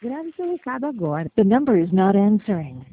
grave seu recado agora. The number is not answering.